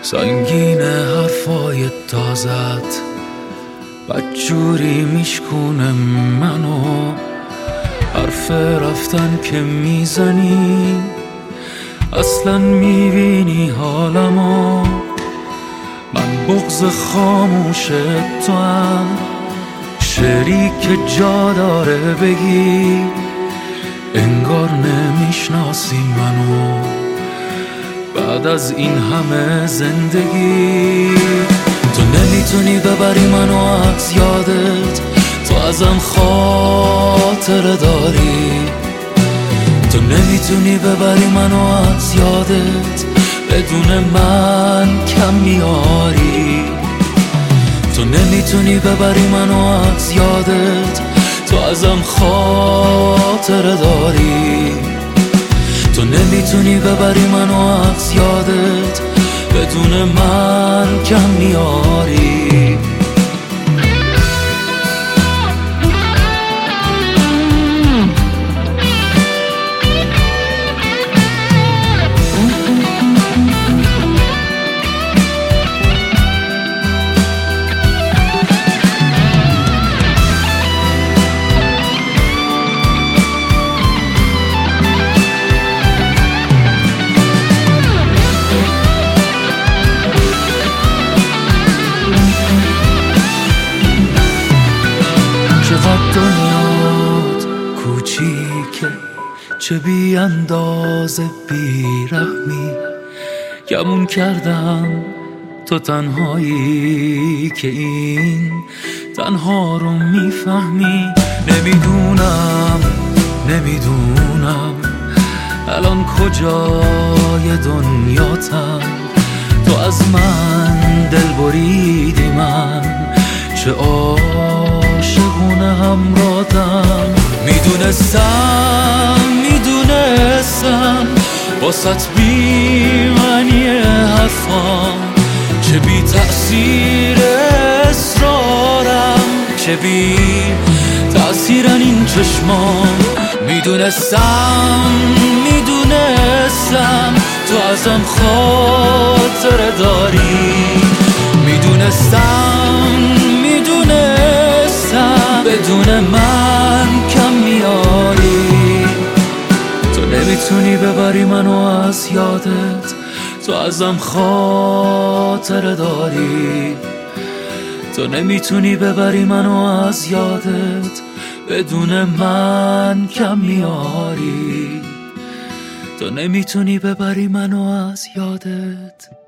سنگین حرفای تازت بدجوری میشکونه منو، حرف رفتن که میزنی اصلا میبینی حالمو. من بغض خاموش تو هم شعری که جا داره بگی، انگار نمیشناسی منو بعد از این همه زندگی. تو نمیتونی ببری منو از یادت، تو ازم خاطره داری. تو نمیتونی ببری منو از یادت، بدون من کم میاری. تو نمیتونی ببری منو از یادت، تو ازم خاطره داری. تو نمیتونی ببری منو از یادت، بدون من کم میاری. دنیات کوچیکه، چه بی اندازه بیرحمی. گمون کردم تو تنهایی که این تنها رو میفهمی. نمیدونم الان کجای دنیاتم. تو از من دل بریدی، من چه عاشقونه همراهتم. میدونستم واسط بی معنی حرفام، چه بی تأثیر اصرارم، چه بی تأثیرن این چشمام. میدونستم تو ازم خاطره داری. میدونستم بدون من کم میاری. تو نمیتونی ببری منو از یادت، تو ازم خاطره داری. تو نمیتونی ببری منو از یادت، بدون من کم میاری. تو نمیتونی ببری منو از یادت.